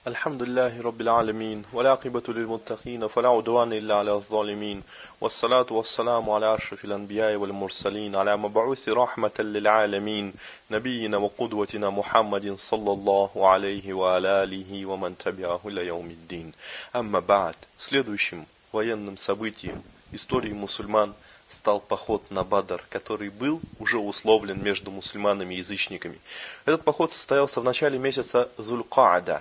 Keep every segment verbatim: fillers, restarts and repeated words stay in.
الحمد لله رب العالمين والعاقبة للمتقين فلا عدوان إلا على الظالمين والصلاة والسلام على أشرف الأنبياء والمرسلين على مبعوث رحمة للعالمين نبينا وقدوتنا محمد صلى الله عليه وعلى آله ومن تبعه إلى يوم الدين. أما بعد, следующим военным событием истории мусульман стал поход на Бадр, который был уже условлен между мусульманами и язычниками. Этот поход состоялся в начале месяца Зуль-Каада,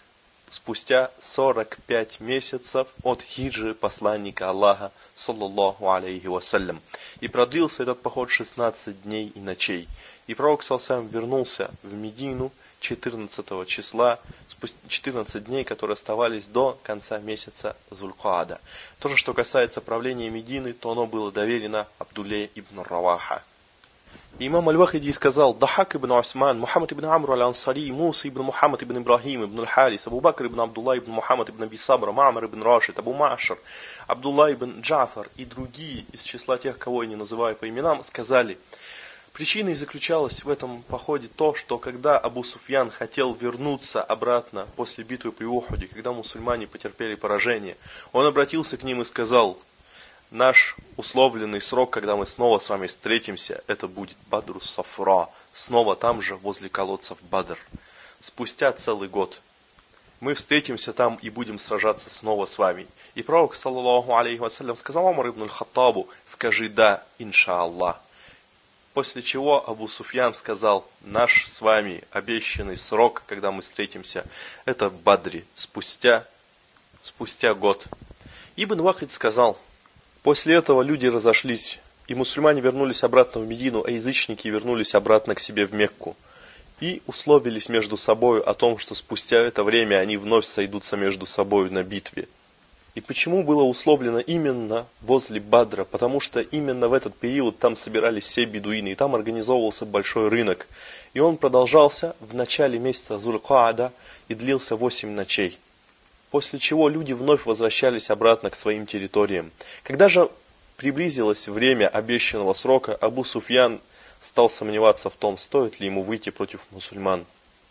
спустя сорок пять месяцев от хиджры посланника Аллаха, саллаллаху алейхи вассалям. И продлился этот поход шестнадцать дней и ночей. И пророк саллаллаху вернулся в Медину четырнадцатого числа, спустя четырнадцать дней, которые оставались до конца месяца Зуль-Каада. То же, что касается правления Медины, то оно было доверено Абдулле ибн Раваха. Имам Аль-Вахиди сказал: Дахак ибн Усман, Мухаммад ибн Амр аль-Ансари, Муса ибн Мухаммад ибн Ибрахим ибн Аль-Харис, Абу Бакр ибн Абдулла ибн Мухаммад ибн Аби Сабра, Маамар ибн Рашид, Абу Машар, Абдулла ибн Джафар и другие из числа тех, кого я не называю по именам, сказали: причиной заключалась в этом походе то, что когда Абу Суфьян хотел вернуться обратно после битвы при Ухуде, когда мусульмане потерпели поражение, он обратился к ним и сказал: наш условленный срок, когда мы снова с вами встретимся, это будет Бадру Сафра, снова там же, возле колодцев Бадр. Спустя целый год мы встретимся там и будем сражаться снова с вами. И пророк, саллаллаху алейхи вассалям, сказал Умар ибн аль-Хаттабу: скажи да, иншааллах. После чего Абу Суфьян сказал: наш с вами обещанный срок, когда мы встретимся, это Бадри, спустя, спустя год. Ибн Вахид сказал: после этого люди разошлись, и мусульмане вернулись обратно в Медину, а язычники вернулись обратно к себе в Мекку. И условились между собой о том, что спустя это время они вновь сойдутся между собой на битве. И почему было условлено именно возле Бадра? Потому что именно в этот период там собирались все бедуины, и там организовывался большой рынок. И он продолжался в начале месяца Зуль-Каада и длился восемь ночей. После чего люди вновь возвращались обратно к своим территориям. Когда же приблизилось время обещанного срока, Абу Суфьян стал сомневаться в том, стоит ли ему выйти против мусульман.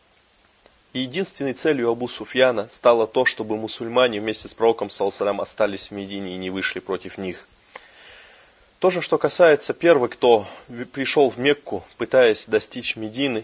И единственной целью Абу Суфьяна стало то, чтобы мусульмане вместе с пророком саллаллаху алейхи ва саллям остались в Медине и не вышли против них. То же, что касается первых, кто пришел в Мекку, пытаясь достичь Медины,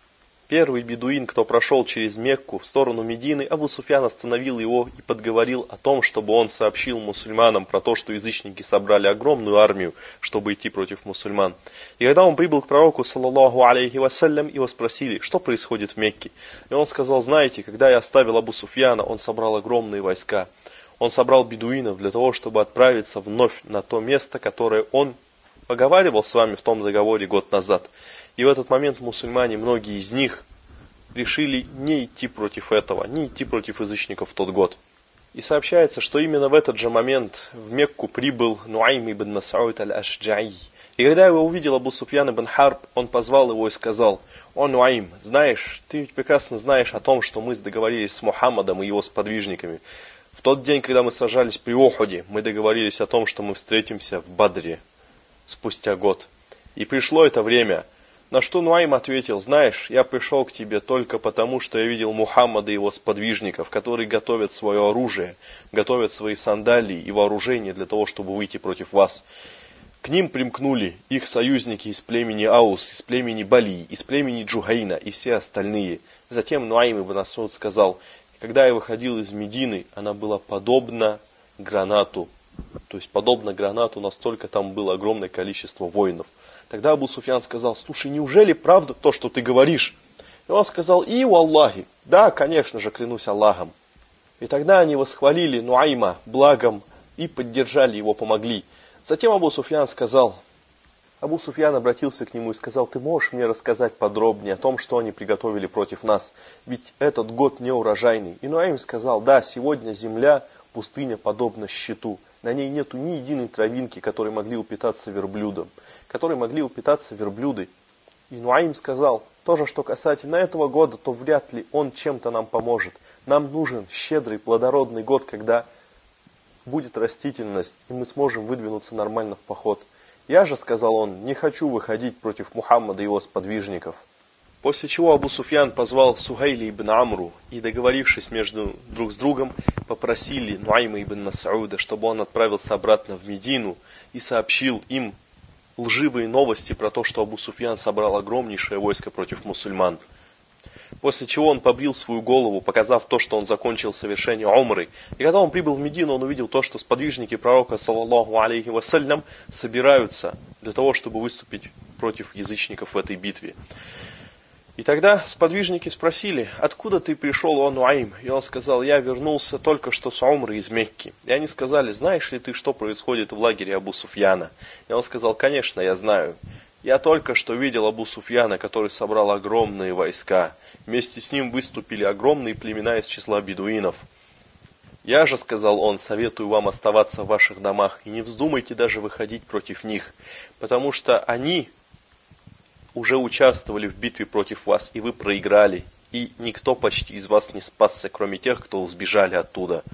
первый бедуин, кто прошел через Мекку в сторону Медины, Абу Суфьян остановил его и подговорил о том, чтобы он сообщил мусульманам про то, что язычники собрали огромную армию, чтобы идти против мусульман. И когда он прибыл к пророку, саллаллаху алейхи вассалям, его спросили, что происходит в Мекке. И он сказал: знаете, когда я оставил Абу Суфьяна, он собрал огромные войска. Он собрал бедуинов для того, чтобы отправиться вновь на то место, которое он поговаривал с вами в том договоре год назад. И в этот момент мусульмане, многие из них, решили не идти против этого, не идти против язычников в тот год. И сообщается, что именно в этот же момент в Мекку прибыл Нуайм ибн Мас'уд аль-Ашджаи. И когда его увидел Абу Суфьян ибн Харб, он позвал его и сказал: «О, Нуайм, знаешь, ты ведь прекрасно знаешь о том, что мы договорились с Мухаммадом и его сподвижниками. В тот день, когда мы сражались при Ухуде, мы договорились о том, что мы встретимся в Бадре спустя год. И пришло это время». На что Нуайм ответил: знаешь, я пришел к тебе только потому, что я видел Мухаммада и его сподвижников, которые готовят свое оружие, готовят свои сандалии и вооружение для того, чтобы выйти против вас. К ним примкнули их союзники из племени Аус, из племени Бали, из племени Джухайна и все остальные. Затем Нуайм ибн Мас'уд сказал: когда я выходил из Медины, она была подобна гранату. То есть подобно гранату, настолько там было огромное количество воинов. Тогда Абу Суфьян сказал: слушай, неужели правда то, что ты говоришь? И он сказал: и у Аллахи, да, конечно же, клянусь Аллахом. И тогда они восхвалили Нуайма благом и поддержали его, помогли. Затем Абу Суфьян сказал, Абу Суфьян обратился к нему и сказал: ты можешь мне рассказать подробнее о том, что они приготовили против нас? Ведь этот год не урожайный. И Нуайм сказал: да, сегодня земля, пустыня подобна щиту. На ней нету ни единой травинки, которые могли упитаться верблюдом, которые могли упитаться верблюды. И Нуайм сказал: то же, что касательно этого года, то вряд ли он чем-то нам поможет. Нам нужен щедрый, плодородный год, когда будет растительность, и мы сможем выдвинуться нормально в поход. Я же, сказал он, не хочу выходить против Мухаммада и его сподвижников. После чего Абу Суфьян позвал Сухайли ибн Амру и, договорившись между друг с другом, попросили Нуайма ибн Мас'уда, чтобы он отправился обратно в Медину и сообщил им лживые новости про то, что Абу Суфьян собрал огромнейшее войско против мусульман. После чего он побрил свою голову, показав то, что он закончил совершение умры. И когда он прибыл в Медину, он увидел то, что сподвижники пророка, саллаллаху алейхи вассалям, собираются для того, чтобы выступить против язычников в этой битве. И тогда сподвижники спросили: откуда ты пришел, о Нуайм? И он сказал: я вернулся только что с умры из Мекки. И они сказали: знаешь ли ты, что происходит в лагере Абу Суфьяна? И он сказал: конечно, я знаю. Я только что видел Абу Суфьяна, который собрал огромные войска. Вместе с ним выступили огромные племена из числа бедуинов. Я же, сказал он, советую вам оставаться в ваших домах и не вздумайте даже выходить против них, потому что они уже участвовали в битве против вас, и вы проиграли, и никто почти из вас не спасся, кроме тех, кто сбежали оттуда.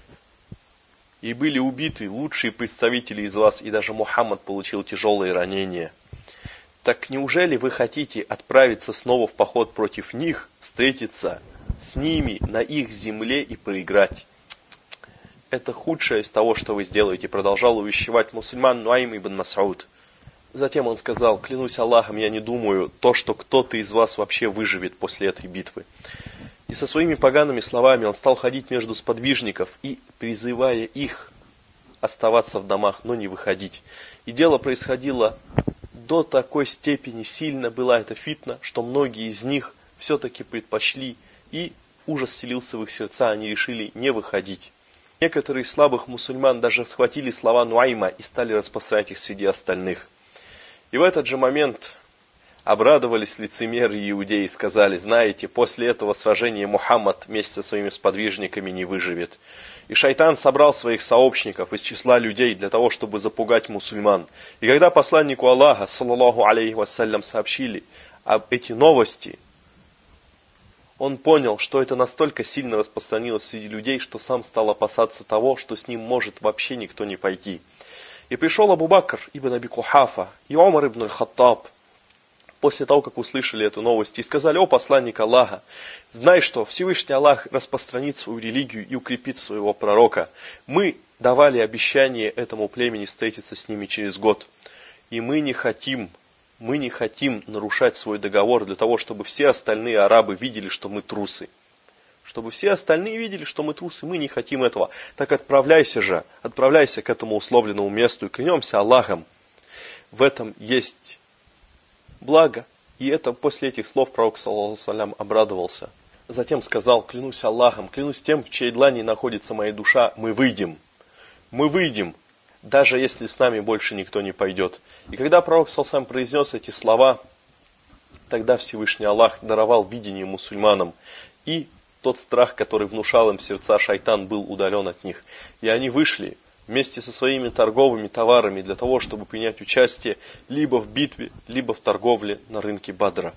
И были убиты лучшие представители из вас, и даже Мухаммад получил тяжелые ранения. Так неужели вы хотите отправиться снова в поход против них, встретиться с ними на их земле и проиграть? Это худшее из того, что вы сделаете, продолжал увещевать мусульман Нуайм ибн Мас'уд. Затем он сказал: клянусь Аллахом, я не думаю то, что кто-то из вас вообще выживет после этой битвы. И со своими погаными словами он стал ходить между сподвижников и призывая их оставаться в домах, но не выходить. И дело происходило до такой степени, сильно была эта фитна, что многие из них все-таки предпочли, и ужас селился в их сердца, они решили не выходить. Некоторые из слабых мусульман даже схватили слова Нуайма и стали распространять их среди остальных. И в этот же момент обрадовались лицемеры и иудеи и сказали: знаете, после этого сражения Мухаммад вместе со своими сподвижниками не выживет. И шайтан собрал своих сообщников из числа людей для того, чтобы запугать мусульман. И когда посланнику Аллаха, саллаллаху алейхи вассалям, сообщили об эти новости, он понял, что это настолько сильно распространилось среди людей, что сам стал опасаться того, что с ним может вообще никто не пойти. И пришел Абу Бакр ибн Аби Кухафа и Умар ибн аль-Хаттаб после того, как услышали эту новость, и сказали: о посланник Аллаха, знай, что Всевышний Аллах распространит свою религию и укрепит своего пророка. Мы давали обещание этому племени встретиться с ними через год, и мы не хотим, мы не хотим нарушать свой договор для того, чтобы все остальные арабы видели, что мы трусы. Чтобы все остальные видели, что мы трусы, мы не хотим этого. Так отправляйся же, отправляйся к этому условленному месту и клянемся Аллахом. В этом есть благо. И это после этих слов пророк, саллаллаху алейхи ва саллям, обрадовался. Затем сказал: клянусь Аллахом, клянусь тем, в чьей длани находится моя душа, мы выйдем. Мы выйдем, даже если с нами больше никто не пойдет. И когда пророк, саллаллаху алейхи ва саллям, произнес эти слова, тогда Всевышний Аллах даровал видение мусульманам. И тот страх, который внушал им сердца шайтан, был удален от них. И они вышли вместе со своими торговыми товарами для того, чтобы принять участие либо в битве, либо в торговле на рынке Бадра.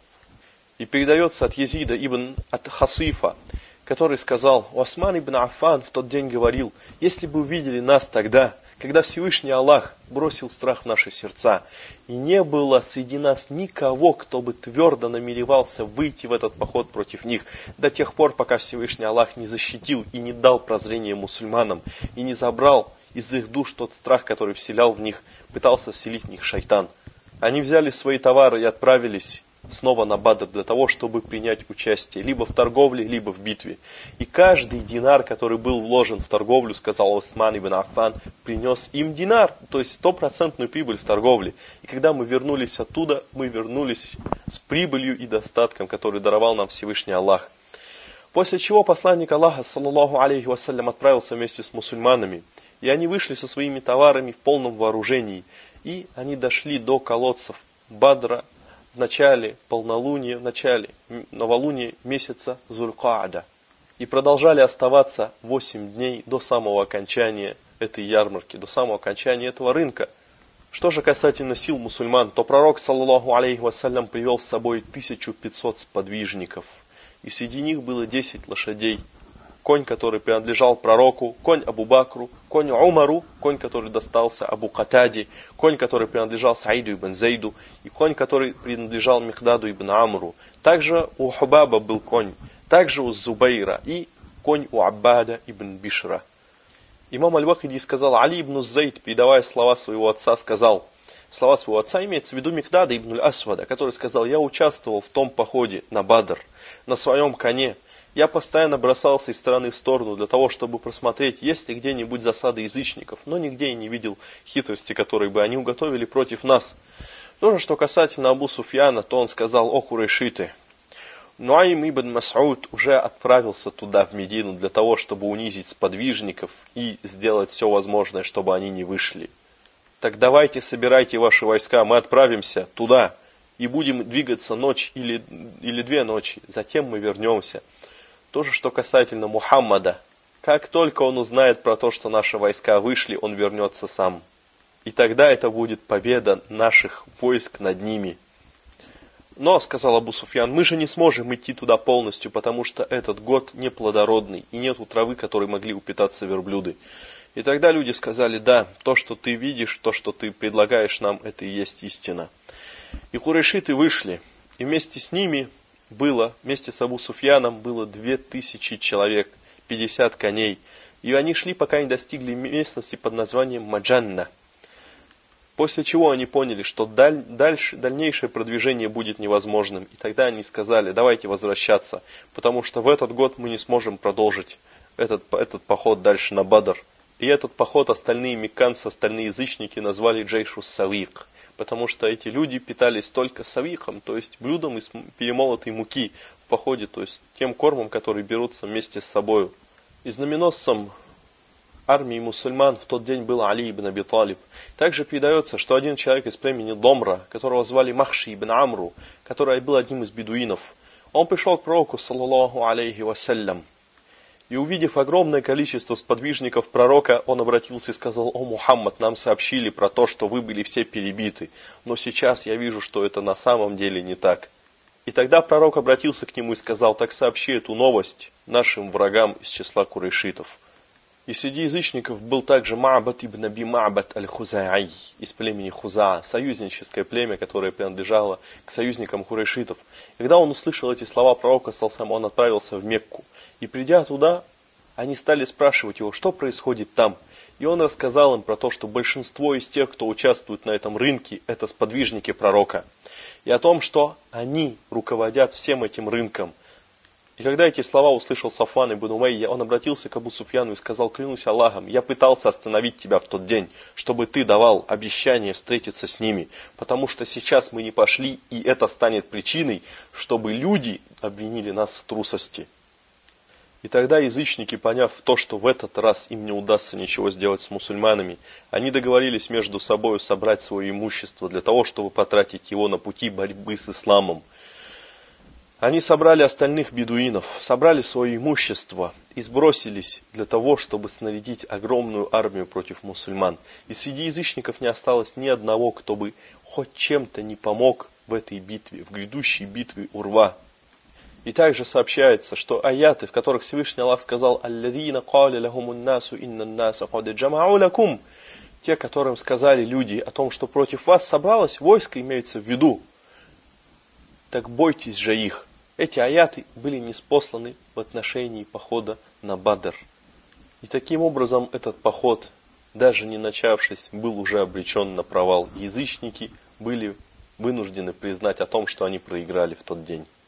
И передается от Езида ибн от Хасифа, который сказал: Осман ибн Аффан в тот день говорил: если бы увидели нас тогда, когда Всевышний Аллах бросил страх в наши сердца, и не было среди нас никого, кто бы твердо намеревался выйти в этот поход против них, до тех пор, пока Всевышний Аллах не защитил и не дал прозрения мусульманам, и не забрал из их душ тот страх, который вселял в них, пытался вселить в них шайтан. Они взяли свои товары и отправились снова на Бадр для того, чтобы принять участие либо в торговле, либо в битве. И каждый динар, который был вложен в торговлю, сказал Осман ибн Аффан, принес им динар, то есть стопроцентную прибыль в торговле. И когда мы вернулись оттуда, мы вернулись с прибылью и достатком, который даровал нам Всевышний Аллах. После чего посланник Аллаха, саллаллаху алейхи вассалям, отправился вместе с мусульманами. И они вышли со своими товарами в полном вооружении. И они дошли до колодцев Бадра в начале полнолуния, в начале новолуния месяца Зуль-Каада. И продолжали оставаться восемь дней до самого окончания этой ярмарки, до самого окончания этого рынка. Что же касательно сил мусульман, то пророк, саллаллаху алейхи вассалям, привел с собой тысячу пятьсот сподвижников. И среди них было десять лошадей конь, который принадлежал пророку, конь Абу Бакру, конь Умару, конь, который достался Абу Катаде, конь, который принадлежал Саиду ибн Зейду, и конь, который принадлежал Михдаду ибн Амру. Также у Хубаба был конь, также у Зубайра и конь у Аббада ибн Бишра. Имам Аль-Вахиди сказал: Али ибн Зейд, передавая слова своего отца, сказал, слова своего отца имеется в виду Микдада ибн Аль-Асвада, который сказал: я участвовал в том походе на Бадр на своем коне. Я постоянно бросался из стороны в сторону для того, чтобы просмотреть, есть ли где-нибудь засады язычников, но нигде я не видел хитрости, которые бы они уготовили против нас. То же, что касательно Абу Суфьяна, то он сказал: о курайшиты, Нуаим ибн Мас'уд уже отправился туда, в Медину, для того, чтобы унизить сподвижников и сделать все возможное, чтобы они не вышли. Так давайте, собирайте ваши войска, мы отправимся туда и будем двигаться ночь или, или две ночи, затем мы вернемся. То же, что касательно Мухаммада. Как только он узнает про то, что наши войска вышли, он вернется сам. И тогда это будет победа наших войск над ними. Но, сказал Абу Суфьян, мы же не сможем идти туда полностью, потому что этот год неплодородный, и нету травы, которой могли упитаться верблюды. И тогда люди сказали: да, то, что ты видишь, то, что ты предлагаешь нам, это и есть истина. И курайшиты вышли, и вместе с ними было, вместе с Абу Суфьяном было две тысячи человек, пятьдесят коней. И они шли, пока не достигли местности под названием Маджанна. После чего они поняли, что даль, дальше, дальнейшее продвижение будет невозможным. И тогда они сказали: давайте возвращаться, потому что в этот год мы не сможем продолжить этот, этот поход дальше на Бадр. И этот поход остальные мекканцы, остальные язычники назвали Джейшус Савик, потому что эти люди питались только савихом, то есть блюдом из перемолотой муки в походе, то есть тем кормом, который берутся вместе с собой. И знаменосцем армии мусульман в тот день был Али ибн Аби Талиб. Также передается, что один человек из племени Домра, которого звали Махши ибн Амру, который был одним из бедуинов, он пришел к пророку, саллаллаху алейхи вассалям, и увидев огромное количество сподвижников пророка, он обратился и сказал: о Мухаммад, нам сообщили про то, что вы были все перебиты, но сейчас я вижу, что это на самом деле не так. И тогда пророк обратился к нему и сказал: так сообщи эту новость нашим врагам из числа курайшитов. И среди язычников был также Ма'бад ибн Аби Ма'бад аль-Хуза'ай из племени Хузаа, союзническое племя, которое принадлежало к союзникам курайшитов. И когда он услышал эти слова пророка, он отправился в Мекку. И придя туда, они стали спрашивать его, что происходит там. И он рассказал им про то, что большинство из тех, кто участвует на этом рынке, это сподвижники пророка. И о том, что они руководят всем этим рынком. И когда эти слова услышал Сафван ибн Умайя, он обратился к Абу Суфьяну и сказал: клянусь Аллахом, я пытался остановить тебя в тот день, чтобы ты давал обещание встретиться с ними, потому что сейчас мы не пошли, и это станет причиной, чтобы люди обвинили нас в трусости. И тогда язычники, поняв то, что в этот раз им не удастся ничего сделать с мусульманами, они договорились между собой собрать свое имущество для того, чтобы потратить его на пути борьбы с исламом. Они собрали остальных бедуинов, собрали свое имущество и сбросились для того, чтобы снарядить огромную армию против мусульман. И среди язычников не осталось ни одного, кто бы хоть чем-то не помог в этой битве, в грядущей битве Урва. И также сообщается, что аяты, в которых Всевышний Аллах сказал: «Аллазина кали лахумун насу иннан наса кад джамау лакум», те, которым сказали люди о том, что против вас собралось войско, имеется в виду, так бойтесь же их. Эти аяты были ниспосланы в отношении похода на Бадр. И таким образом этот поход, даже не начавшись, был уже обречен на провал. Язычники были вынуждены признать о том, что они проиграли в тот день.